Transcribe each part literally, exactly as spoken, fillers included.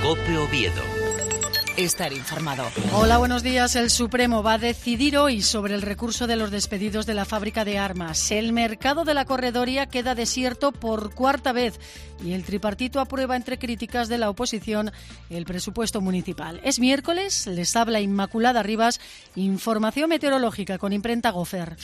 COPE Oviedo. Estar informado. Hola, buenos días. El Supremo va a decidir hoy sobre el recurso de los despedidos de la fábrica de armas. El mercado de la corredoria queda desierto por cuarta vez y el tripartito aprueba entre críticas de la oposición el presupuesto municipal. Es miércoles, les habla Inmaculada Rivas, información meteorológica con Imprenta Gofer.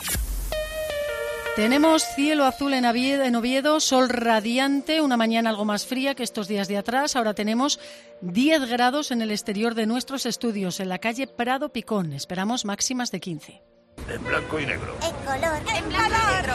Tenemos cielo azul en Oviedo, sol radiante, una mañana algo más fría que estos días de atrás. Ahora tenemos diez grados en el exterior de nuestros estudios, en la calle Prado Picón. Esperamos máximas de quince. En blanco y negro. En color. En blanco y negro.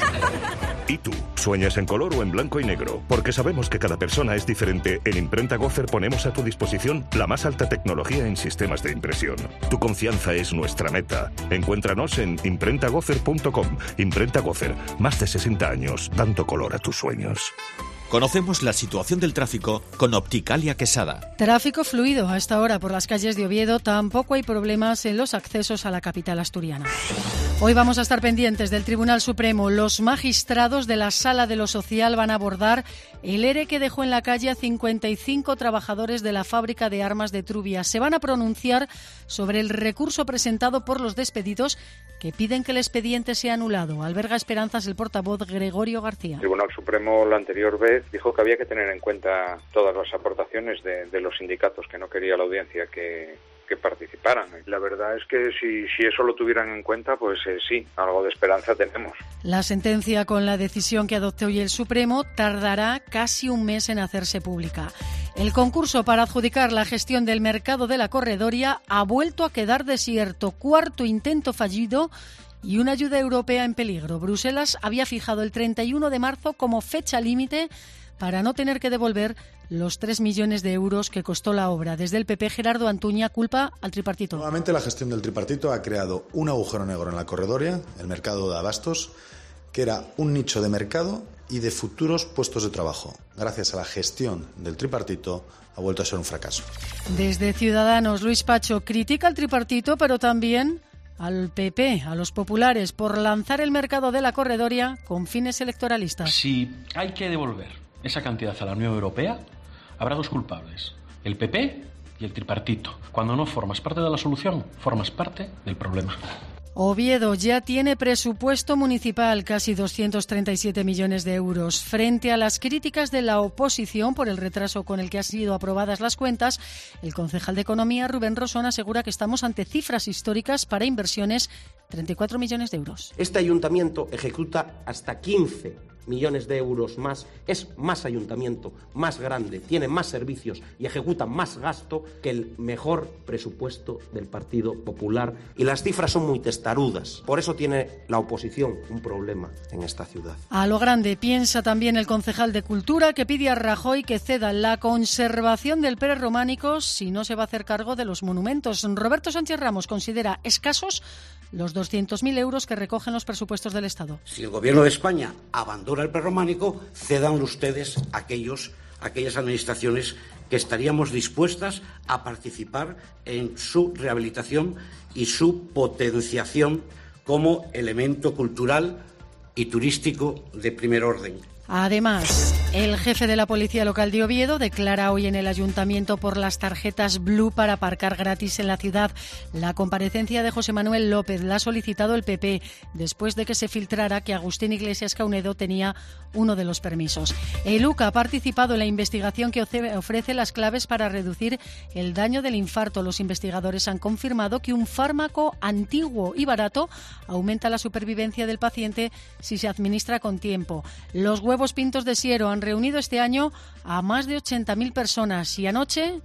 ¿Y tú? ¿Sueñas en color o en blanco y negro? Porque sabemos que cada persona es diferente. En Imprenta Gofer ponemos a tu disposición la más alta tecnología en sistemas de impresión. Tu confianza es nuestra meta. Encuéntranos en imprenta gofer punto com. Imprenta Gofer, más de sesenta años dando color a tus sueños. Conocemos la situación del tráfico con Opticalia Quesada. Tráfico fluido a esta hora por las calles de Oviedo. Tampoco hay problemas en los accesos a la capital asturiana. Hoy vamos a estar pendientes del Tribunal Supremo. Los magistrados de la Sala de lo Social van a abordar el ERE que dejó en la calle a cincuenta y cinco trabajadores de la fábrica de armas de Trubia. Se van a pronunciar sobre el recurso presentado por los despedidos que piden que el expediente sea anulado. Alberga esperanzas el portavoz Gregorio García. El Tribunal Supremo la anterior vez dijo que había que tener en cuenta todas las aportaciones de, de los sindicatos, que no quería la audiencia que, que participaran. La verdad es que si, si eso lo tuvieran en cuenta, pues eh, sí, algo de esperanza tenemos. La sentencia con la decisión que adopte hoy el Supremo tardará casi un mes en hacerse pública. El concurso para adjudicar la gestión del mercado de la corredoria ha vuelto a quedar desierto. Cuarto intento fallido y una ayuda europea en peligro. Bruselas había fijado el treinta y uno de marzo como fecha límite para no tener que devolver los tres millones de euros que costó la obra. Desde el P P, Gerardo Antuña culpa al tripartito. Nuevamente la gestión del tripartito ha creado un agujero negro en la corredoria, el mercado de abastos, que era un nicho de mercado y de futuros puestos de trabajo. Gracias a la gestión del tripartito ha vuelto a ser un fracaso. Desde Ciudadanos, Luis Pacho critica al tripartito, pero también al P P, a los populares, por lanzar el mercado de la corredoria con fines electoralistas. Si hay que devolver esa cantidad a la Unión Europea, habrá dos culpables, el P P y el tripartito. Cuando no formas parte de la solución, formas parte del problema. Oviedo ya tiene presupuesto municipal, casi doscientos treinta y siete millones de euros. Frente a las críticas de la oposición por el retraso con el que han sido aprobadas las cuentas, el concejal de Economía, Rubén Rosón, asegura que estamos ante cifras históricas para inversiones, treinta y cuatro millones de euros. Este ayuntamiento ejecuta hasta quince millones de euros más, es más ayuntamiento, más grande, tiene más servicios y ejecuta más gasto que el mejor presupuesto del Partido Popular. Y las cifras son muy testarudas. Por eso tiene la oposición un problema en esta ciudad. A lo grande piensa también el concejal de Cultura, que pide a Rajoy que ceda la conservación del prerrománico si no se va a hacer cargo de los monumentos. Roberto Sánchez Ramos considera escasos los doscientos mil euros que recogen los presupuestos del Estado. Si el Gobierno de España abandona el prerrománico, cedan ustedes aquellos, aquellas administraciones que estaríamos dispuestas a participar en su rehabilitación y su potenciación como elemento cultural y turístico de primer orden. Además, el jefe de la Policía Local de Oviedo declara hoy en el Ayuntamiento por las tarjetas Blue para aparcar gratis en la ciudad. La comparecencia de José Manuel López la ha solicitado el P P después de que se filtrara que Agustín Iglesias Caunedo tenía uno de los permisos. El U C A ha participado en la investigación que ofrece las claves para reducir el daño del infarto. Los investigadores han confirmado que un fármaco antiguo y barato aumenta la supervivencia del paciente si se administra con tiempo. Los huevos pintos de Siero han reunido este año a más de ochenta mil personas y anoche...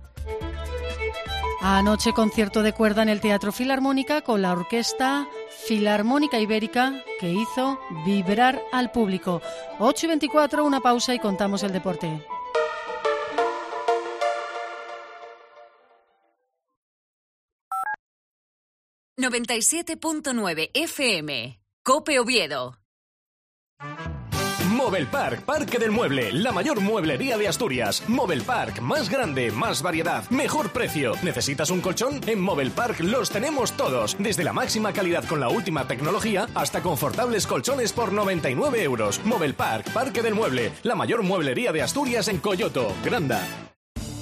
Anoche concierto de cuerda en el Teatro Filarmónica con la Orquesta Filarmónica Ibérica que hizo vibrar al público. ocho y veinticuatro, una pausa y contamos el deporte. noventa y siete punto nueve F M, COPE Oviedo. Movelpark, Parque del Mueble, la mayor mueblería de Asturias. Movelpark, más grande, más variedad, mejor precio. ¿Necesitas un colchón? En Movelpark los tenemos todos, desde la máxima calidad con la última tecnología hasta confortables colchones por noventa y nueve euros. Movelpark, Parque del Mueble, la mayor mueblería de Asturias en Coyoto, Granda.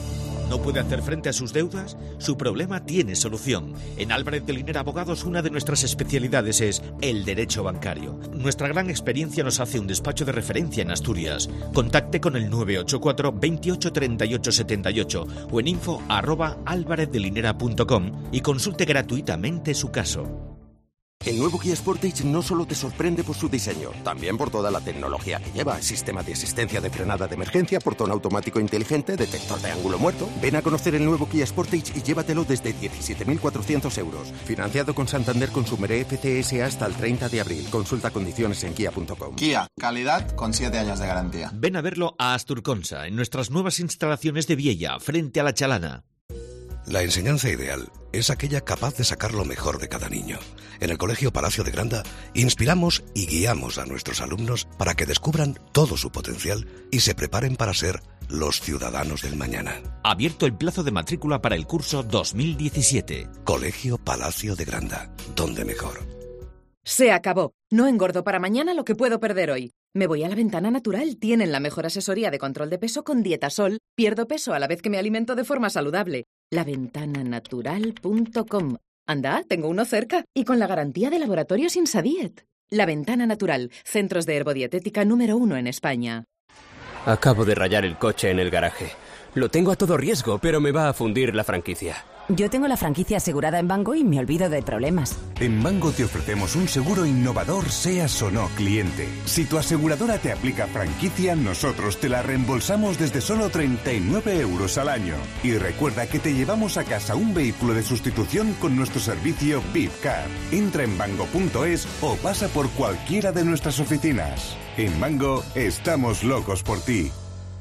¿No puede hacer frente a sus deudas? Su problema tiene solución. En Álvarez de Linera Abogados, una de nuestras especialidades es el derecho bancario. Nuestra gran experiencia nos hace un despacho de referencia en Asturias. Contacte con el nueve ocho cuatro, veintiocho, treinta y ocho, setenta y ocho o en info arroba álvarez de linera punto com y consulte gratuitamente su caso. El nuevo Kia Sportage no solo te sorprende por su diseño, también por toda la tecnología que lleva. Sistema de asistencia de frenada de emergencia, portón automático inteligente, detector de ángulo muerto. Ven a conocer el nuevo Kia Sportage y llévatelo desde diecisiete mil cuatrocientos euros. Financiado con Santander Consumer F C S hasta el treinta de abril. Consulta condiciones en kia punto com. Kia, calidad con siete años de garantía. Ven a verlo a Asturconsa, en nuestras nuevas instalaciones de Viella, frente a la Chalana. La enseñanza ideal es aquella capaz de sacar lo mejor de cada niño. En el Colegio Palacio de Granda inspiramos y guiamos a nuestros alumnos para que descubran todo su potencial y se preparen para ser los ciudadanos del mañana. Abierto el plazo de matrícula para el curso dos mil diecisiete. Colegio Palacio de Granda, donde mejor. Se acabó. No engordo para mañana lo que puedo perder hoy. Me voy a La Ventana Natural. Tienen la mejor asesoría de control de peso con Dietasol. Pierdo peso a la vez que me alimento de forma saludable. la ventana natural punto com. Anda, tengo uno cerca. Y con la garantía de Laboratorios Insadiet. La Ventana Natural. Centros de herbodietética número uno en España. Acabo de rayar el coche en el garaje. Lo tengo a todo riesgo, pero me va a fundir la franquicia. Yo tengo la franquicia asegurada en Mango y me olvido de problemas. En Mango te ofrecemos un seguro innovador, seas o no cliente. Si tu aseguradora te aplica franquicia, nosotros te la reembolsamos desde solo treinta y nueve euros al año. Y recuerda que te llevamos a casa un vehículo de sustitución con nuestro servicio V I P Car. Entra en mango punto es o pasa por cualquiera de nuestras oficinas. En Mango estamos locos por ti.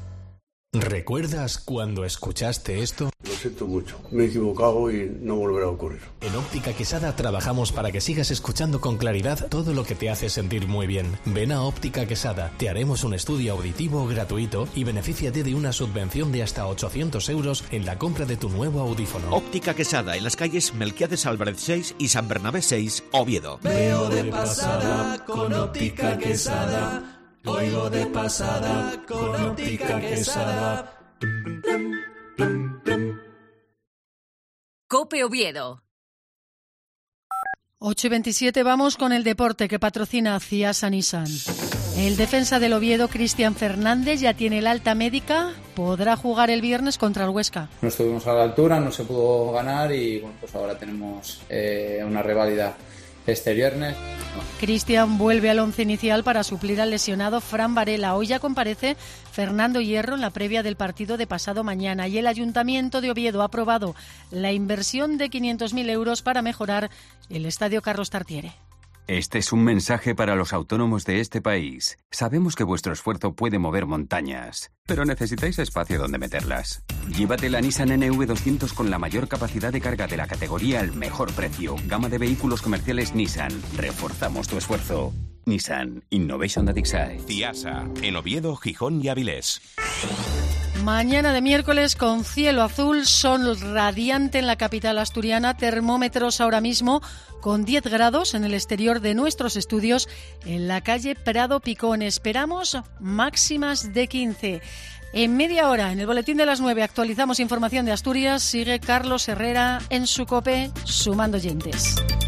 ¿Recuerdas cuando escuchaste esto? Lo siento mucho, me he equivocado y no volverá a ocurrir. En Óptica Quesada trabajamos para que sigas escuchando con claridad todo lo que te hace sentir muy bien. Ven a Óptica Quesada, te haremos un estudio auditivo gratuito y benefíciate de una subvención de hasta ochocientos euros en la compra de tu nuevo audífono. Óptica Quesada, en las calles Melquiades Álvarez seis y San Bernabé seis, Oviedo. Veo de pasada con Óptica Quesada. Oigo de pasada con Óptica Quesada. COPE Oviedo. ocho y veintisiete, vamos con el deporte que patrocina Ciasa Nissan. El defensa del Oviedo, Cristian Fernández, ya tiene el alta médica, podrá jugar el viernes contra el Huesca. No estuvimos a la altura, no se pudo ganar y bueno, pues ahora tenemos eh, una reválida este viernes. Cristian vuelve al once inicial para suplir al lesionado Fran Varela. Hoy ya comparece Fernando Hierro en la previa del partido de pasado mañana y el Ayuntamiento de Oviedo ha aprobado la inversión de quinientos mil euros para mejorar el Estadio Carlos Tartiere. Este es un mensaje para los autónomos de este país. Sabemos que vuestro esfuerzo puede mover montañas, pero necesitáis espacio donde meterlas. Llévate la Nissan N V doscientos con la mayor capacidad de carga de la categoría al mejor precio. Gama de vehículos comerciales Nissan. Reforzamos tu esfuerzo. Nissan Innovation that excites. Ciasa, en Oviedo, Gijón y Avilés. Mañana de miércoles con cielo azul, sol radiante en la capital asturiana, termómetros ahora mismo con diez grados en el exterior de nuestros estudios en la calle Prado Picón. Esperamos máximas de quince. En media hora, en el boletín de las nueve, actualizamos información de Asturias. Sigue Carlos Herrera en su COPE, sumando oyentes.